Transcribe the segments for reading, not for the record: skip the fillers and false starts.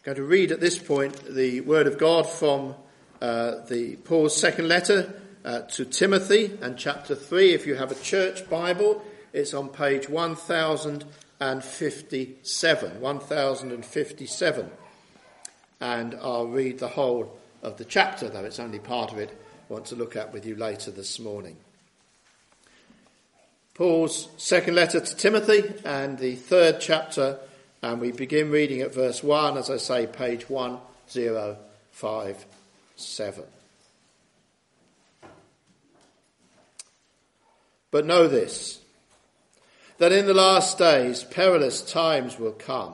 I'm going to read at this point the word of God from Paul's second letter to Timothy, and chapter 3. If you have a church Bible, it's on page 1057. And I'll read the whole of the chapter, though it's only part of it I want to look at with you later this morning. Paul's second letter to Timothy and the third chapter, and we begin reading at verse 1, as I say, page 1057. But know this, that in the last days perilous times will come.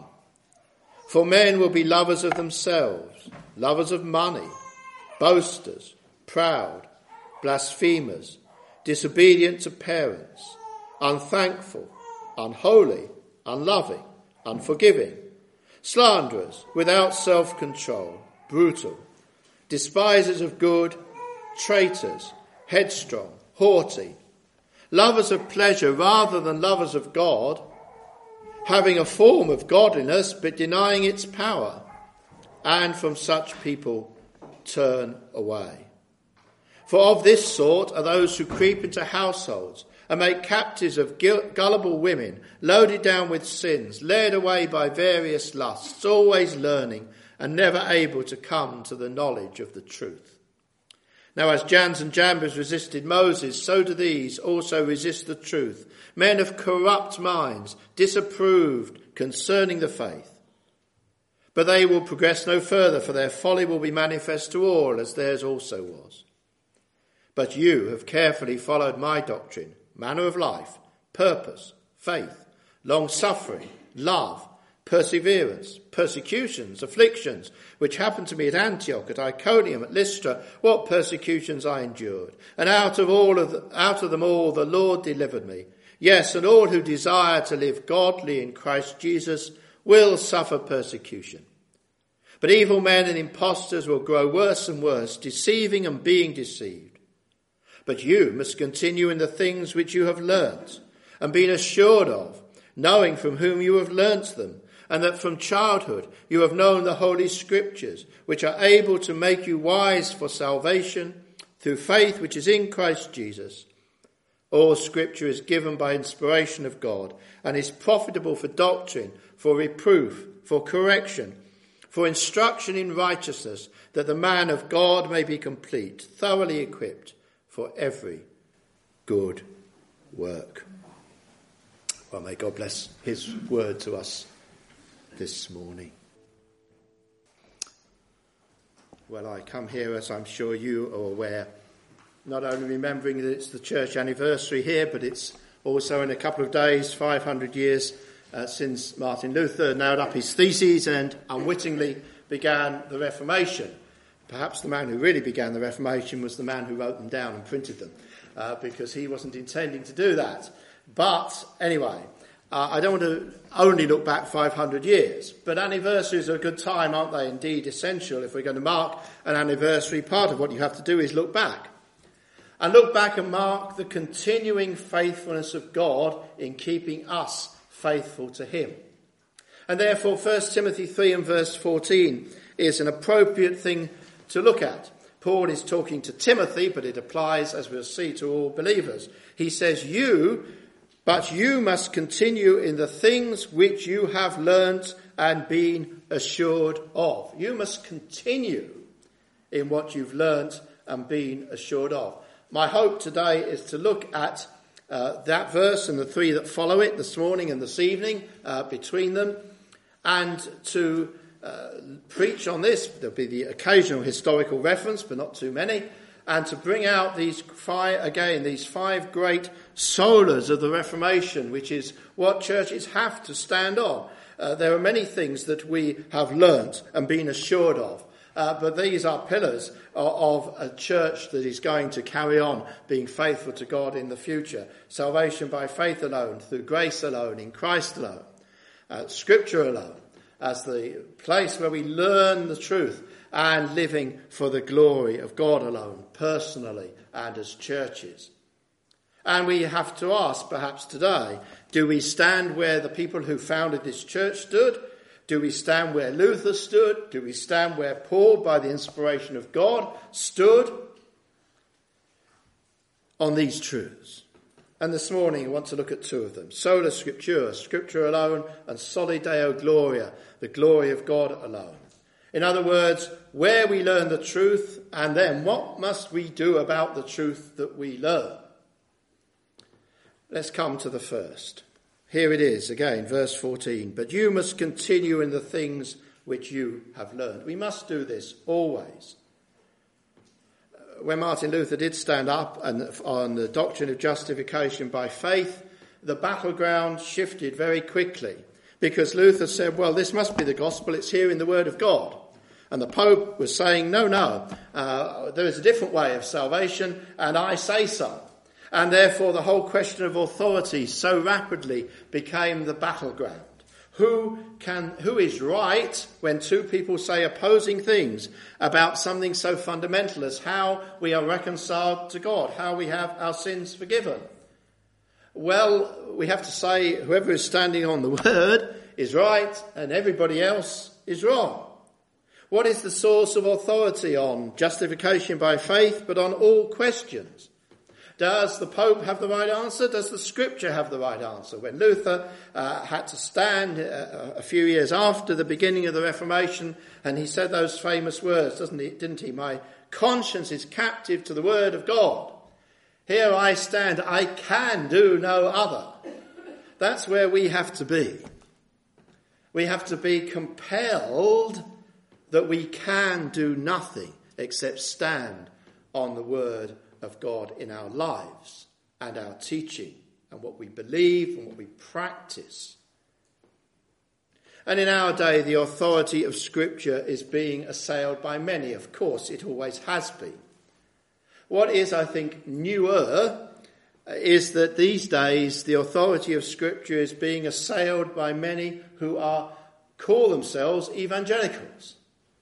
For men will be lovers of themselves, lovers of money, boasters, proud, blasphemers, disobedient to parents, unthankful, unholy, unloving, unforgiving, slanderers, without self-control, brutal, despisers of good, traitors, headstrong, haughty, lovers of pleasure rather than lovers of God, having a form of godliness but denying its power, and from such people turn away. For of this sort are those who creep into households and make captives of gullible women, loaded down with sins, led away by various lusts, always learning and never able to come to the knowledge of the truth. Now as Jannes and Jambres resisted Moses, so do these also resist the truth. Men of corrupt minds, disapproved concerning the faith. But they will progress no further, for their folly will be manifest to all, as theirs also was. But you have carefully followed my doctrine, manner of life, purpose, faith, long-suffering, love, perseverance, persecutions, afflictions, which happened to me at Antioch, at Iconium, at Lystra, what persecutions I endured. And out of them all the Lord delivered me. Yes, and all who desire to live godly in Christ Jesus will suffer persecution. But evil men and impostors will grow worse and worse, deceiving and being deceived. But you must continue in the things which you have learnt and been assured of, knowing from whom you have learnt them, and that from childhood you have known the Holy Scriptures, which are able to make you wise for salvation through faith which is in Christ Jesus. All Scripture is given by inspiration of God and is profitable for doctrine, for reproof, for correction, for instruction in righteousness, that the man of God may be complete, thoroughly equipped for every good work. Well, may God bless his word to us this morning. Well, I come here, as I'm sure you are aware, not only remembering that it's the church anniversary here, but it's also in a couple of days, 500 years since Martin Luther nailed up his theses and unwittingly began the Reformation. Perhaps the man who really began the Reformation was the man who wrote them down and printed them, because he wasn't intending to do that. But anyway, I don't want to only look back 500 years, but anniversaries are a good time, aren't they? Indeed, essential. If we're going to mark an anniversary, part of what you have to do is look back. And look back and mark the continuing faithfulness of God in keeping us faithful to him. And therefore, 1 Timothy 3 and verse 14 is an appropriate thing to look at. Paul is talking to Timothy, but it applies, as we'll see, to all believers. He says, but you must continue in the things which you have learnt and been assured of. You must continue in what you've learnt and been assured of. My hope today is to look at that verse and the three that follow it this morning and this evening, between them, and to preach on this. There'll be the occasional historical reference, but not too many, and to bring out these five great solas of the Reformation, which is what churches have to stand on. There are many things that we have learnt and been assured of, but these are pillars of a church that is going to carry on being faithful to God in the future. Salvation by faith alone, through grace alone, in Christ alone, Scripture alone, as the place where we learn the truth, and living for the glory of God alone, personally and as churches. And we have to ask, perhaps today, do we stand where the people who founded this church stood? Do we stand where Luther stood? Do we stand where Paul, by the inspiration of God, stood on these truths? And this morning I want to look at two of them. Sola Scriptura, Scripture alone, and Soli Deo Gloria, the glory of God alone. In other words, where we learn the truth, and then what must we do about the truth that we learn? Let's come to the first. Here it is again, verse 14. But you must continue in the things which you have learned. We must do this always. When Martin Luther did stand up on the doctrine of justification by faith, the battleground shifted very quickly, because Luther said, well, this must be the gospel, it's here in the word of God. And the Pope was saying, no, there is a different way of salvation, and I say so. And therefore the whole question of authority so rapidly became the battleground. Who is right when two people say opposing things about something so fundamental as how we are reconciled to God, how we have our sins forgiven? Well, we have to say whoever is standing on the word is right and everybody else is wrong. What is the source of authority on justification by faith, but on all questions? Does the Pope have the right answer? Does the Scripture have the right answer? When Luther had to stand a few years after the beginning of the Reformation, and he said those famous words, didn't he? My conscience is captive to the word of God. Here I stand, I can do no other. That's where we have to be. We have to be compelled that we can do nothing except stand on the word of God in our lives and our teaching and what we believe and what we practice. And in our day, the authority of Scripture is being assailed by many. Of course, it always has been. What is, I think, newer is that these days the authority of Scripture is being assailed by many who call themselves evangelicals.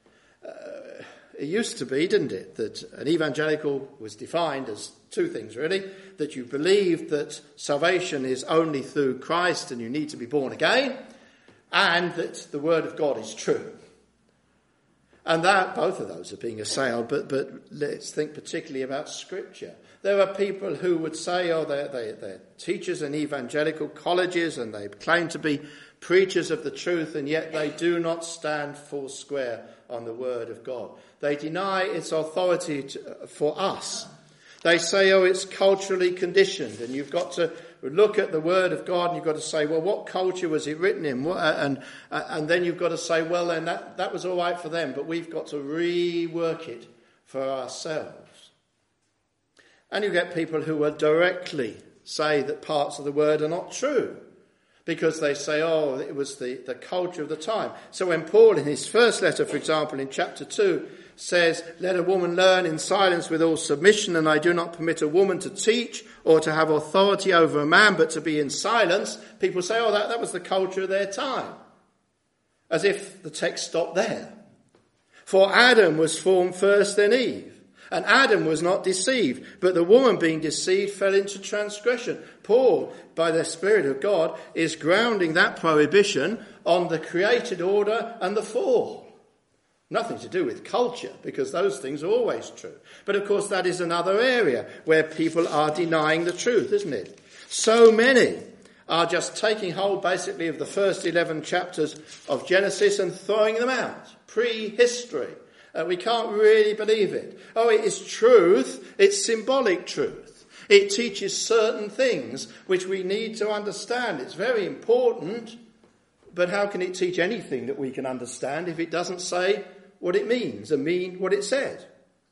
It used to be, didn't it, that an evangelical was defined as two things, really. That you believed that salvation is only through Christ and you need to be born again, and that the word of God is true. And that both of those are being assailed, but let's think particularly about Scripture. There are people who would say, they're teachers in evangelical colleges and they claim to be preachers of the truth, and yet they do not stand full square on the word of God. They deny its authority for us. They say, it's culturally conditioned, and you've got to look at the word of God and you've got to say, well, what culture was it written in? And then you've got to say, well, then that was all right for them, but we've got to rework it for ourselves. And you get people who will directly say that parts of the word are not true, because they say, it was the culture of the time. So when Paul, in his first letter, for example, in chapter 2, says, let a woman learn in silence with all submission, and I do not permit a woman to teach or to have authority over a man, but to be in silence, people say, that was the culture of their time. As if the text stopped there. For Adam was formed first, then Eve. And Adam was not deceived, but the woman being deceived fell into transgression. Paul, by the Spirit of God, is grounding that prohibition on the created order and the fall. Nothing to do with culture, because those things are always true. But of course that is another area where people are denying the truth, isn't it? So many are just taking hold basically of the first 11 chapters of Genesis and throwing them out. Prehistory. We can't really believe it. It is truth. It's symbolic truth. It teaches certain things which we need to understand. It's very important, but how can it teach anything that we can understand if it doesn't say what it means and mean what it said?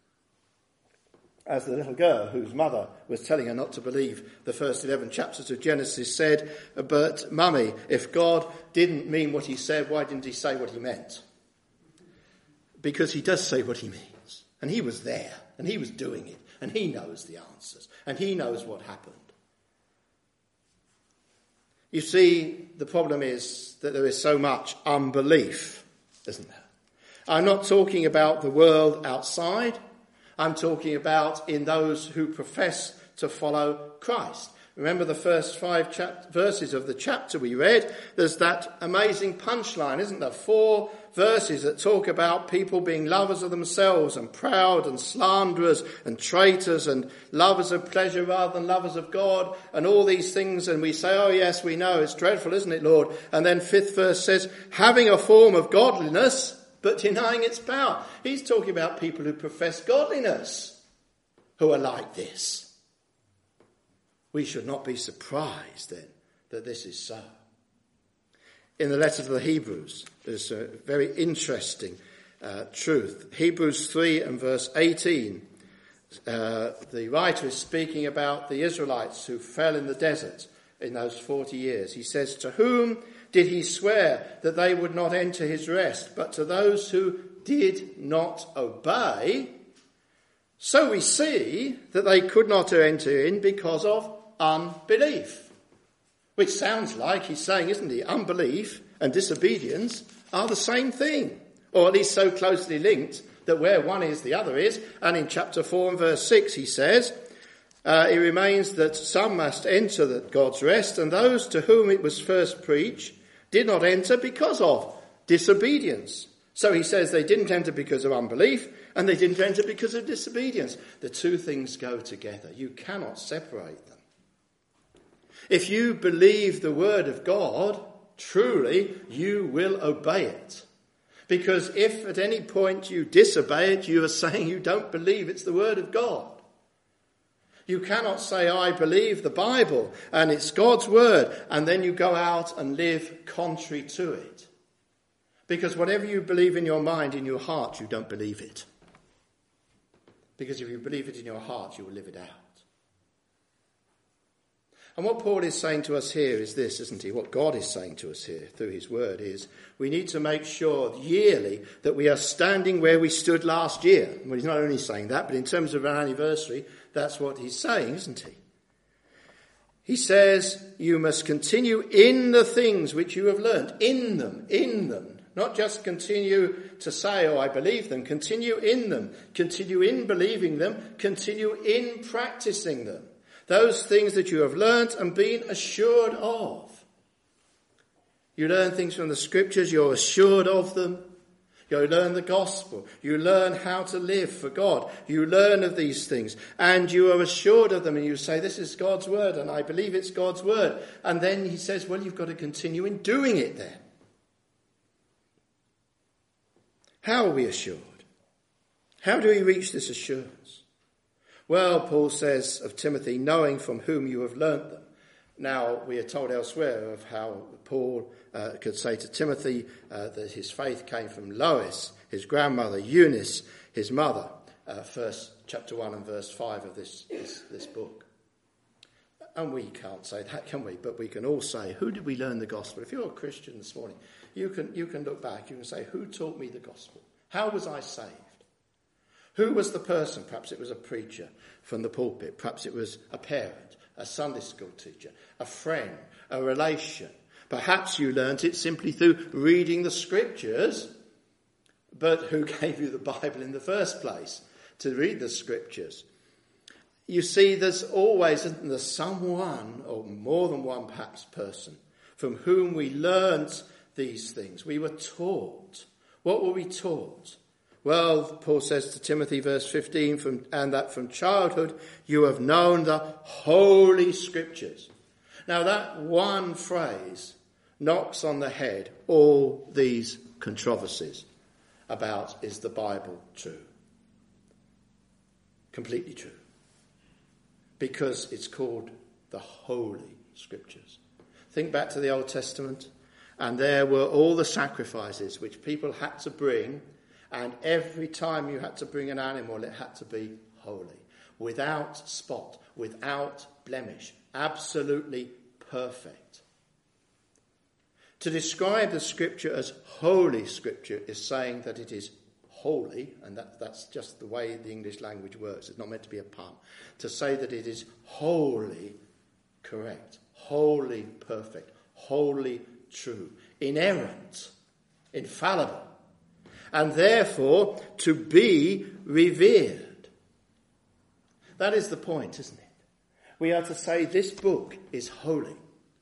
As the little girl whose mother was telling her not to believe the first 11 chapters of Genesis said, but Mummy, if God didn't mean what he said, why didn't he say what he meant? Because he does say what he means. And he was there. And he was doing it. And he knows the answers. And he knows what happened. You see, the problem is that there is so much unbelief, isn't there? I'm not talking about the world outside. I'm talking about in those who profess to follow Christ. Remember the first 5 verses of the chapter we read? There's that amazing punchline, isn't there? 4 verses that talk about people being lovers of themselves and proud and slanderers and traitors and lovers of pleasure rather than lovers of God and all these things. And we say, oh yes, we know, it's dreadful, isn't it, Lord? And then 5th verse says, having a form of godliness but denying its power. He's talking about people who profess godliness who are like this. We should not be surprised then that this is so. In the letter to the Hebrews, there's a very interesting truth. Hebrews 3 and verse 18, the writer is speaking about the Israelites who fell in the desert in those 40 years. He says, to whom did he swear that they would not enter his rest, but to those who did not obey? So we see that they could not enter in because of unbelief. Which sounds like he's saying, isn't he, unbelief and disobedience are the same thing. Or at least so closely linked that where one is, the other is. And in chapter 4 and verse 6 he says, it remains that some must enter God's rest, and those to whom it was first preached did not enter because of disobedience. So he says they didn't enter because of unbelief, and they didn't enter because of disobedience. The two things go together. You cannot separate them. If you believe the word of God, truly, you will obey it. Because if at any point you disobey it, you are saying you don't believe it's the word of God. You cannot say, I believe the Bible and it's God's word, and then you go out and live contrary to it. Because whatever you believe in your mind, in your heart, you don't believe it. Because if you believe it in your heart, you will live it out. And what Paul is saying to us here is this, isn't he? What God is saying to us here through his word is we need to make sure yearly that we are standing where we stood last year. Well, he's not only saying that, but in terms of an anniversary, that's what he's saying, isn't he? He says you must continue in the things which you have learnt. In them. Not just continue to say, oh, I believe them. Continue in them. Continue in believing them. Continue in practicing them. Those things that you have learnt and been assured of. You learn things from the scriptures, you're assured of them. You learn the gospel. You learn how to live for God. You learn of these things and you are assured of them, and you say, this is God's word and I believe it's God's word. And then he says, well, you've got to continue in doing it then. How are we assured? How do we reach this assurance? Well, Paul says of Timothy, knowing from whom you have learnt them. Now, we are told elsewhere of how Paul could say to Timothy that his faith came from Lois, his grandmother, Eunice, his mother. First chapter 1 and verse 5 of this book. And we can't say that, can we? But we can all say, who did we learn the gospel? If you're a Christian this morning, you can look back, you can say, who taught me the gospel? How was I saved? Who was the person? Perhaps it was a preacher from the pulpit. Perhaps it was a parent, a Sunday school teacher, a friend, a relation. Perhaps you learnt it simply through reading the scriptures. But who gave you the Bible in the first place to read the scriptures? You see, there's always, isn't there, someone, or more than one perhaps person, from whom we learnt these things. We were taught. What were we taught? Well, Paul says to Timothy, verse 15, and that from childhood you have known the Holy Scriptures. Now that one phrase knocks on the head all these controversies about, is the Bible true? Completely true. Because it's called the Holy Scriptures. Think back to the Old Testament, and there were all the sacrifices which people had to bring. And every time you had to bring an animal, it had to be holy, without spot, without blemish, absolutely perfect. To describe the scripture as holy scripture is saying that it is holy, and that's just the way the English language works. It's not meant to be a pun. To say that it is wholly correct, wholly perfect, wholly true, inerrant, infallible. And therefore, to be revered. That is the point, isn't it? we are to say this book is holy.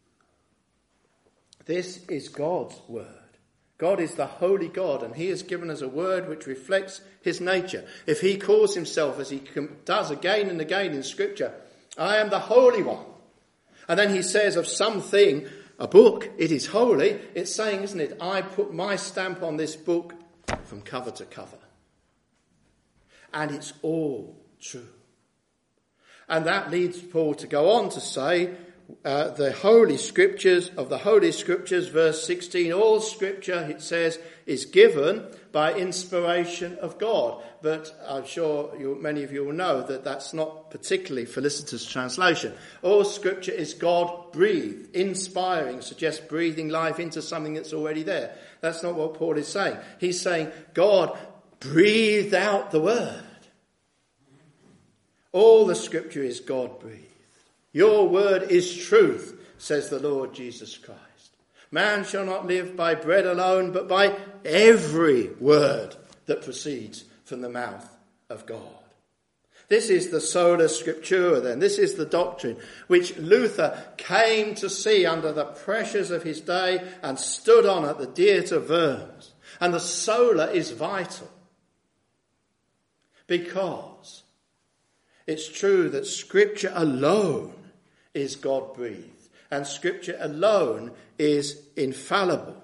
This is God's word. God is the holy God, and he has given us a word which reflects his nature. If he calls himself, as he does again and again in Scripture, I am the Holy One, and then he says of something, a book, it is holy, it's saying, isn't it, I put my stamp on this book from cover to cover. And it's all true. And that leads Paul to go on to say, the Holy Scriptures, of the Holy Scriptures, verse 16, all Scripture, it says, is given by inspiration of God. But I'm sure many of you will know that that's not particularly Felicitas' translation. All Scripture is God-breathed. Inspiring suggests breathing life into something that's already there. That's not what Paul is saying. He's saying God breathed out the word. All the Scripture is God-breathed. Your word is truth, says the Lord Jesus Christ. Man shall not live by bread alone, but by every word that proceeds from the mouth of God. This is the sola scriptura then. This is the doctrine which Luther came to see under the pressures of his day and stood on at the Diet of Worms. And the sola is vital because it's true that Scripture alone is God-breathed, and Scripture alone is infallible.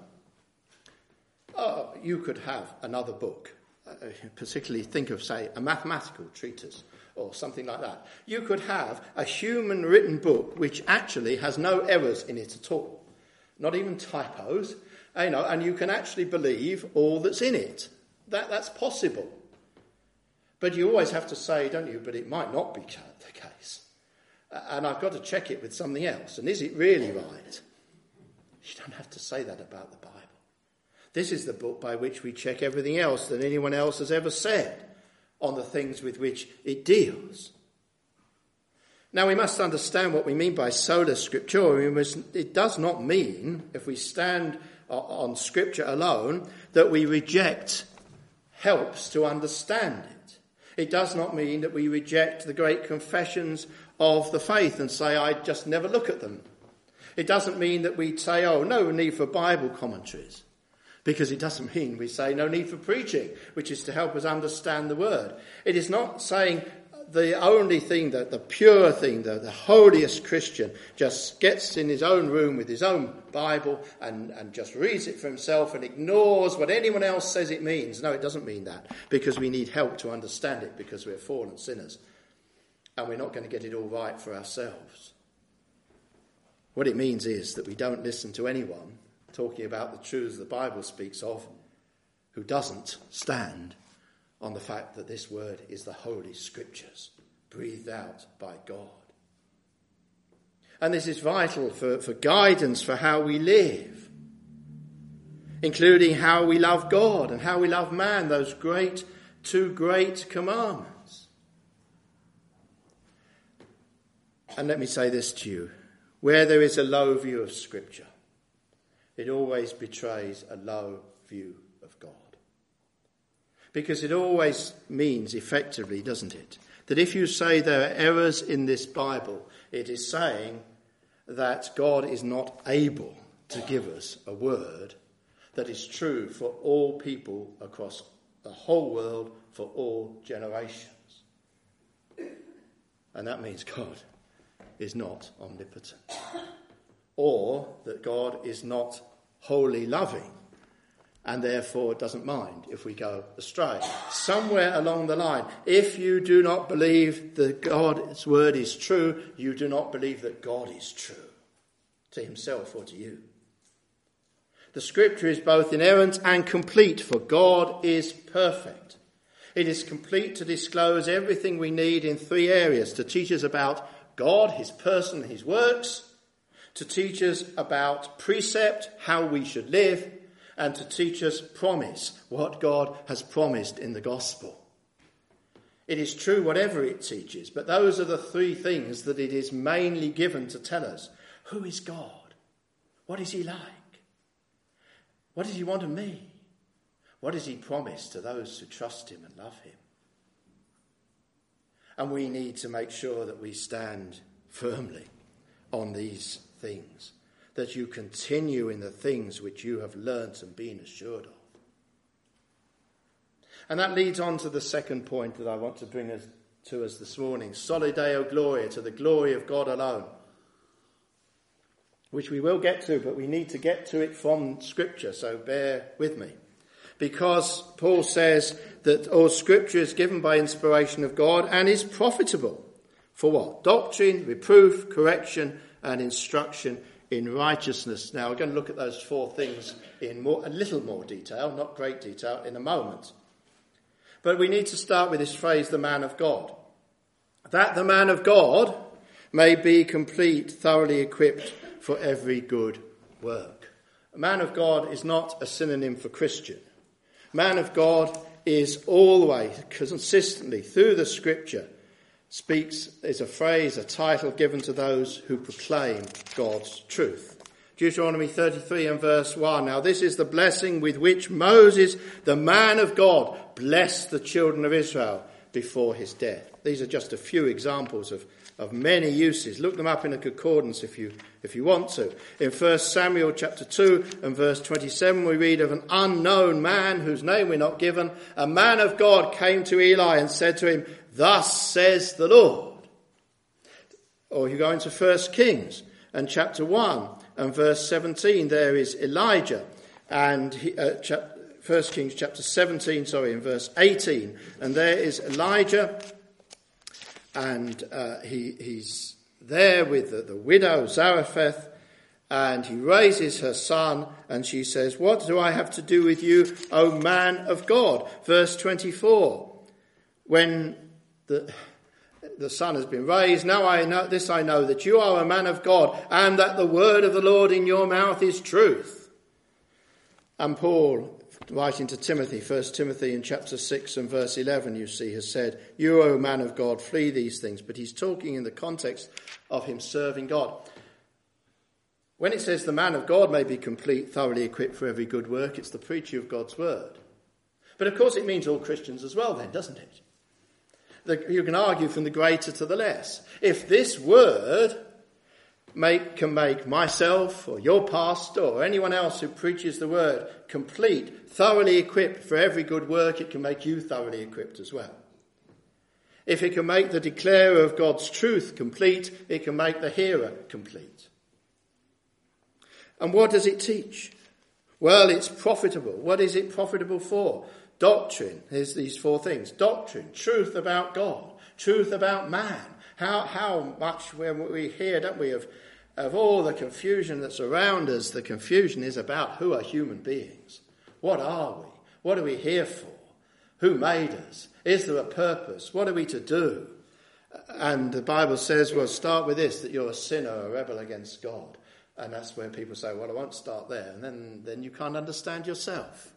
Oh, you could have another book, particularly think of, say, a mathematical treatise or something like that. You could have a human-written book which actually has no errors in it at all, not even typos, and you can actually believe all that's in it. That's possible. But you always have to say, don't you, but it might not be the case. And I've got to check it with something else. And is it really right? You don't have to say that about the Bible. This is the book by which we check everything else that anyone else has ever said on the things with which it deals. Now we must understand what we mean by sola scriptura. It does not mean, if we stand on Scripture alone, that we reject helps to understand it. It does not mean that we reject the great confessions of the faith and say, I just never look at them. It doesn't mean that we say, oh, no need for Bible commentaries. Because it doesn't mean we say no need for preaching, which is to help us understand the word. It is not saying the only thing, that the pure thing, the holiest Christian just gets in his own room with his own Bible and just reads it for himself and ignores what anyone else says it means. No, it doesn't mean that, because we need help to understand it, because we're fallen sinners and we're not going to get it all right for ourselves. What it means is that we don't listen to anyone talking about the truths the Bible speaks of who doesn't stand on the fact that this word is the Holy Scriptures, breathed out by God. And this is vital for guidance for how we live, including how we love God and how we love man, those two great commandments. And let me say this to you, where there is a low view of Scripture, it always betrays a low view of God. Because it always means effectively, doesn't it, that if you say there are errors in this Bible, it is saying that God is not able to give us a word that is true for all people across the whole world for all generations. And that means God is not omnipotent, or that God is not wholly loving, and therefore doesn't mind if we go astray. Somewhere along the line, if you do not believe that God's word is true, you do not believe that God is true to himself or to you. The Scripture is both inerrant and complete, for God is perfect. It is complete to disclose everything we need in three areas: to teach us about God, his person, his works; to teach us about precept, how we should live; and to teach us promise, what God has promised in the gospel. It is true whatever it teaches, but those are the three things that it is mainly given to tell us. Who is God? What is he like? What does he want of me? What does he promise to those who trust him and love him? And we need to make sure that we stand firmly on these things, that you continue in the things which you have learnt and been assured of. And that leads on to the second point that I want to bring to us this morning. Soli Deo Gloria, to the glory of God alone. Which we will get to, but we need to get to it from Scripture, so bear with me. Because Paul says that all Scripture is given by inspiration of God and is profitable. For what? Doctrine, reproof, correction, and instruction in righteousness. Now, we're going to look at those four things in a little more detail, not great detail, in a moment. But we need to start with this phrase, the man of God. That the man of God may be complete, thoroughly equipped for every good work. A man of God is not a synonym for Christian. Man of God is always, consistently, through the Scripture, is a phrase, a title given to those who proclaim God's truth. Deuteronomy 33 and verse 1. Now this is the blessing with which Moses, the man of God, blessed the children of Israel before his death. These are just a few examples of many uses. Look them up in a concordance if you want to. In 1 Samuel chapter 2 and verse 27 we read of an unknown man whose name we're not given. A man of God came to Eli and said to him, "Thus says the Lord." Or you go into 1 Kings and chapter 1 and verse 17, there is Elijah. And 1 Kings chapter 17, in verse 18. And there is Elijah. And he's there with the widow Zarephath, and he raises her son, and she says, "What do I have to do with you, O man of God?" Verse 24, when the son has been raised, "Now I know that you are a man of God, and that the word of the Lord in your mouth is truth." And Paul, writing to Timothy, 1 Timothy in chapter 6 and verse 11, you see, has said, "You, O man of God, flee these things." But he's talking in the context of him serving God. When it says the man of God may be complete, thoroughly equipped for every good work, it's the preacher of God's word. But of course it means all Christians as well then, doesn't it? You can argue from the greater to the less. If this word can make myself or your pastor or anyone else who preaches the word complete, thoroughly equipped for every good work, it can make you thoroughly equipped as well. If it can make the declarer of God's truth complete, it can make the hearer complete. And what does it teach? Well, it's profitable. What is it profitable for? Doctrine. Here's these four things. Doctrine, truth about God, truth about man. How much when we hear, don't we, of all the confusion that's around us, the confusion is about who are human beings. What are we? What are we here for? Who made us? Is there a purpose? What are we to do? And the Bible says, well, start with this, that you're a sinner, a rebel against God. And that's when people say, well, I won't start there. And then you can't understand yourself.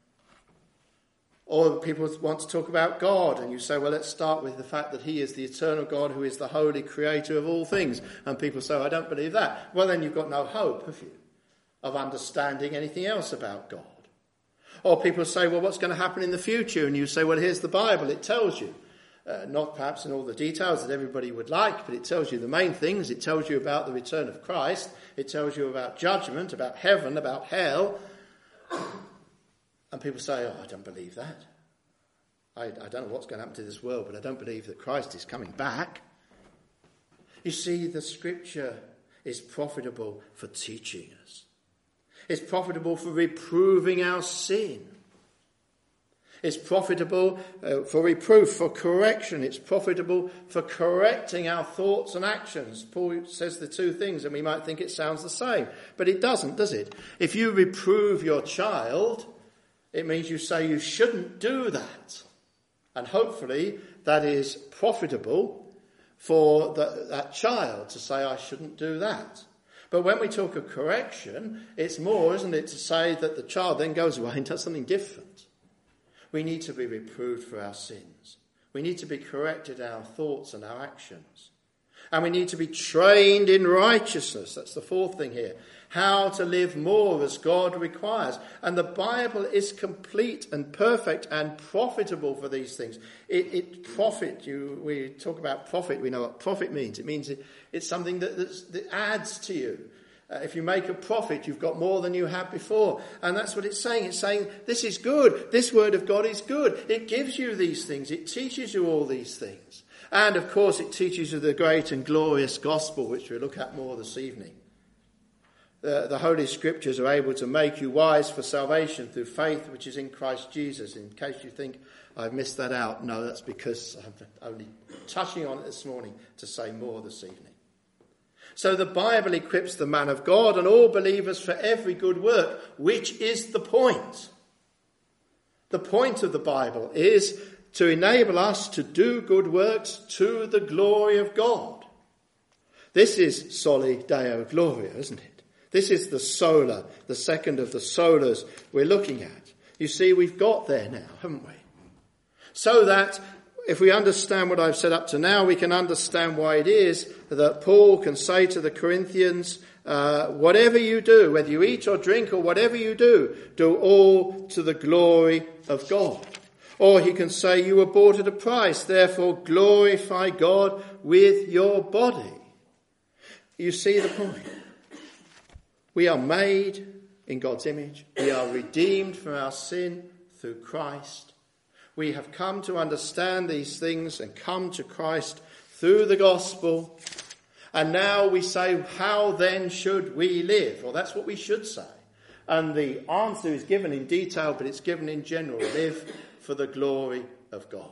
Or people want to talk about God, and you say, well, let's start with the fact that he is the eternal God who is the holy creator of all things. And people say, I don't believe that. Well, then you've got no hope, have you, of understanding anything else about God. Or people say, well, what's going to happen in the future? And you say, well, here's the Bible. It tells you. Not perhaps in all the details that everybody would like, but it tells you the main things. It tells you about the return of Christ. It tells you about judgment, about heaven, about hell. And people say, oh, I don't believe that. I don't know what's going to happen to this world, but I don't believe that Christ is coming back. You see, the Scripture is profitable for teaching us. It's profitable for reproving our sin. It's profitable for reproof, for correction. It's profitable for correcting our thoughts and actions. Paul says the two things, and we might think it sounds the same, but it doesn't, does it? If you reprove your child, it means you say you shouldn't do that. And hopefully that is profitable for that child to say, I shouldn't do that. But when we talk of correction, it's more, isn't it, to say that the child then goes away and does something different. We need to be reproved for our sins. We need to be corrected in our thoughts and our actions. And we need to be trained in righteousness. That's the fourth thing here. How to live more as God requires. And the Bible is complete and perfect and profitable for these things. We talk about profit, we know what profit means. It means it's something that adds to you. If you make a profit, you've got more than you had before. And that's what it's saying. It's saying this is good. This word of God is good. It gives you these things. It teaches you all these things. And of course it teaches you the great and glorious gospel, which we'll look at more this evening. The Holy Scriptures are able to make you wise for salvation through faith which is in Christ Jesus. In case you think I've missed that out, no, that's because I'm only touching on it this morning to say more this evening. So the Bible equips the man of God and all believers for every good work, which is the point. The point of the Bible is to enable us to do good works to the glory of God. This is Soli Deo Gloria, isn't it? This is the sola, the second of the solas we're looking at. You see, we've got there now, haven't we? So that if we understand what I've said up to now, we can understand why it is that Paul can say to the Corinthians, whatever you do, whether you eat or drink or whatever you do all to the glory of God. Or he can say, you were bought at a price, therefore glorify God with your body. You see the point? We are made in God's image. We are redeemed from our sin through Christ. We have come to understand these things and come to Christ through the gospel. And now we say, how then should we live? Well, that's what we should say. And the answer is given in detail, but it's given in general. Live for the glory of God.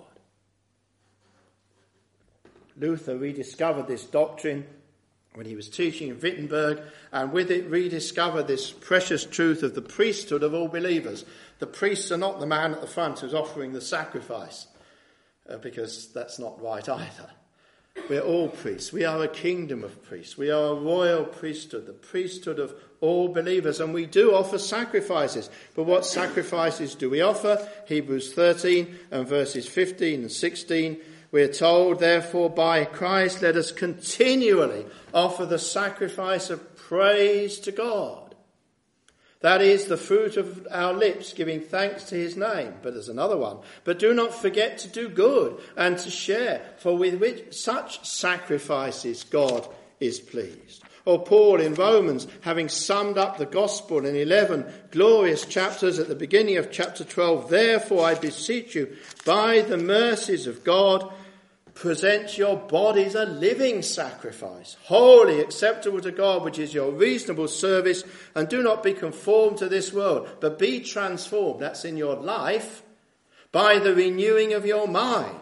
Luther rediscovered this doctrine when he was teaching in Wittenberg, and with it rediscovered this precious truth of the priesthood of all believers. The priests are not the man at the front who's offering the sacrifice, because that's not right either. We're all priests. We are a kingdom of priests. We are a royal priesthood, the priesthood of all believers, and we do offer sacrifices. But what sacrifices do we offer? Hebrews 13 and verses 15 and 16. We are told, therefore, by Christ, let us continually offer the sacrifice of praise to God. That is the fruit of our lips, giving thanks to his name. But there's another one. But do not forget to do good and to share, for with which such sacrifices God is pleased. Or Paul in Romans, having summed up the gospel in 11 glorious chapters at the beginning of chapter 12, therefore I beseech you, by the mercies of God, present your bodies a living sacrifice, holy, acceptable to God, which is your reasonable service, and do not be conformed to this world, but be transformed, that's in your life, by the renewing of your mind.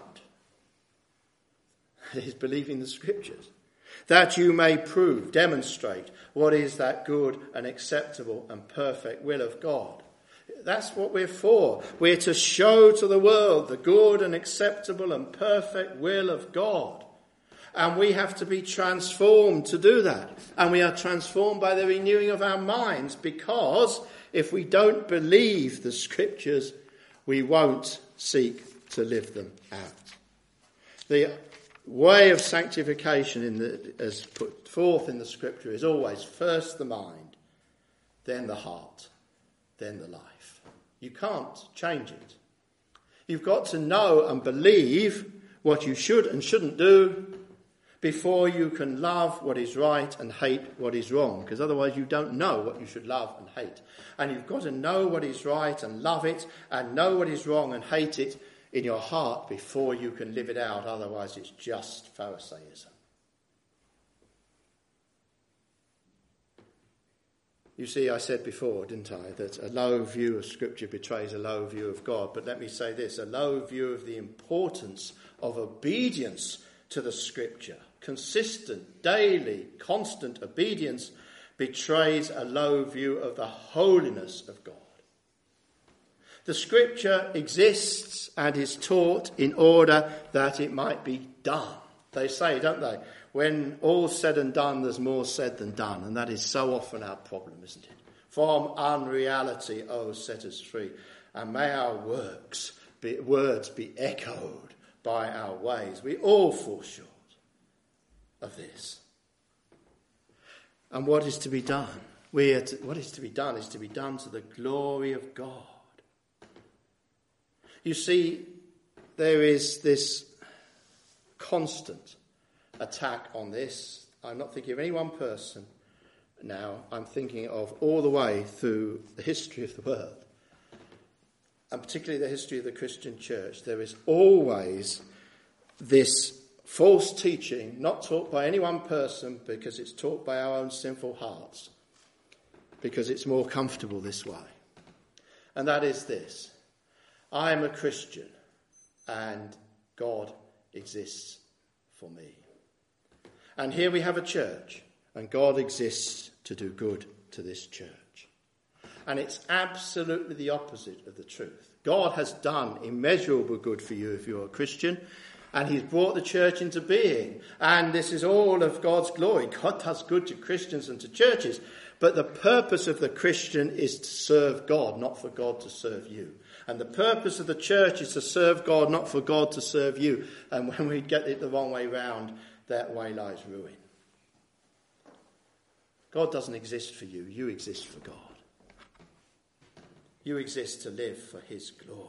That is believing the Scriptures. That you may prove, demonstrate what is that good and acceptable and perfect will of God. That's what we're for. We're to show to the world the good and acceptable and perfect will of God. And we have to be transformed to do that. And we are transformed by the renewing of our minds, because if we don't believe the Scriptures, we won't seek to live them out. The way of sanctification as put forth in the Scripture is always first the mind, then the heart, then the life. You can't change it. You've got to know and believe what you should and shouldn't do before you can love what is right and hate what is wrong, because otherwise you don't know what you should love and hate. And you've got to know what is right and love it, and know what is wrong and hate it in your heart before you can live it out. Otherwise it's just Pharisaism. You see, I said before, didn't I, that a low view of Scripture betrays a low view of God. But let me say this, a low view of the importance of obedience to the Scripture, consistent, daily, constant obedience, betrays a low view of the holiness of God. The Scripture exists and is taught in order that it might be done. They say, don't they? When all's said and done, there's more said than done. And that is so often our problem, isn't it? From unreality, set us free. And may our words be echoed by our ways. We all fall short. of this. And what is to be done? What is to be done is to be done to the glory of God. You see, there is this constant attack on this. I'm not thinking of any one person now. I'm thinking of all the way through the history of the world, and particularly the history of the Christian church. There is always this false teaching, not taught by any one person, because it's taught by our own sinful hearts, because it's more comfortable this way. And that is this: I am a Christian and God exists for me. And here we have a church, and God exists to do good to this church. And it's absolutely the opposite of the truth. God has done immeasurable good for you if you're a Christian, and he's brought the church into being. And this is all of God's glory. God does good to Christians and to churches. But the purpose of the Christian is to serve God, not for God to serve you. And the purpose of the church is to serve God, not for God to serve you. And when we get it the wrong way round, that way lies ruin. God doesn't exist for you. You exist for God. You exist to live for his glory.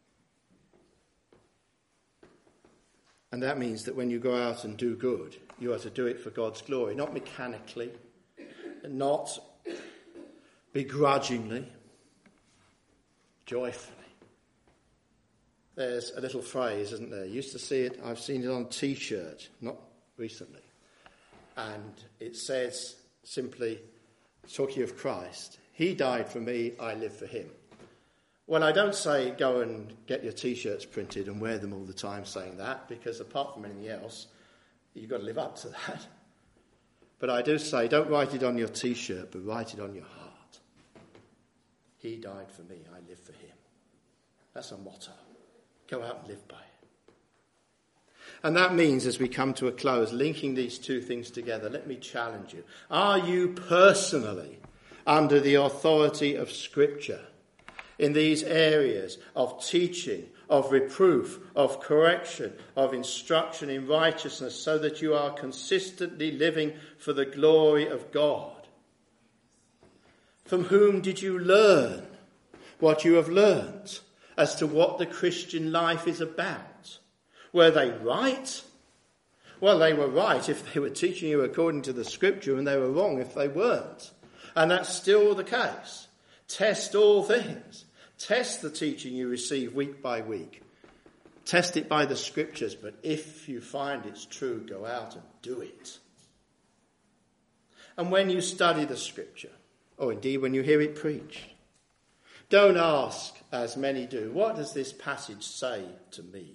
And that means that when you go out and do good, you are to do it for God's glory, not mechanically, not begrudgingly, joyfully. There's a little phrase, isn't there? You used to see it, I've seen it on a T-shirt, not recently. And it says simply, talking of Christ, he died for me, I live for him. Well, I don't say go and get your T-shirts printed and wear them all the time saying that, because apart from anything else, you've got to live up to that. But I do say, don't write it on your T-shirt, but write it on your heart. He died for me, I live for him. That's a motto. Go out and live by it. And that means, as we come to a close, linking these two things together, let me challenge you. Are you personally under the authority of Scripture in these areas of teaching, of reproof, of correction, of instruction in righteousness, so that you are consistently living for the glory of God? From whom did you learn what you have learnt as to what the Christian life is about? Were they right? Well, they were right if they were teaching you according to the Scripture, and they were wrong if they weren't. And that's still the case. Test all things. Test the teaching you receive week by week. Test it by the Scriptures, but if you find it's true, go out and do it. And when you study the Scripture, or indeed when you hear it preached, don't ask, as many do, what does this passage say to me?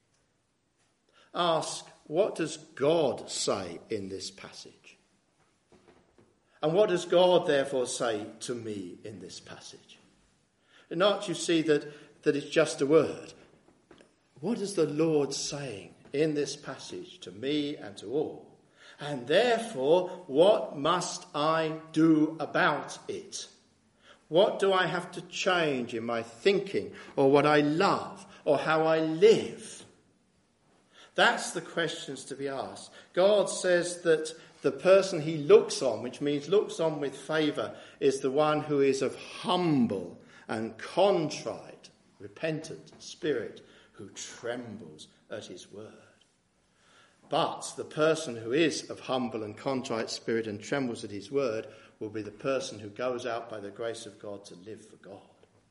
Ask, what does God say in this passage? And what does God therefore say to me in this passage? And not you see that it's just a word. What is the Lord saying in this passage to me and to all? And therefore, what must I do about it? What do I have to change in my thinking, or what I love, or how I live? That's the questions to be asked. God says that the person he looks on, which means looks on with favour, is the one who is of humble and contrite, repentant spirit, who trembles at his word. But the person who is of humble and contrite spirit and trembles at his word will be the person who goes out by the grace of God to live for God.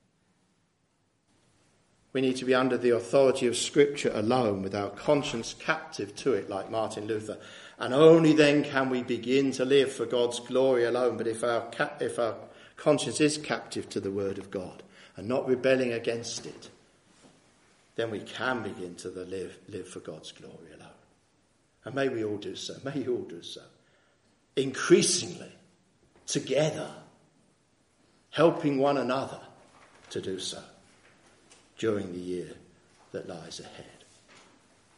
We need to be under the authority of Scripture alone, with our conscience captive to it, like Martin Luther. And only then can we begin to live for God's glory alone. But if our conscience is captive to the Word of God and not rebelling against it, then we can begin to live for God's glory alone. And may we all do so. May you all do so. Increasingly, together, helping one another to do so during the year that lies ahead.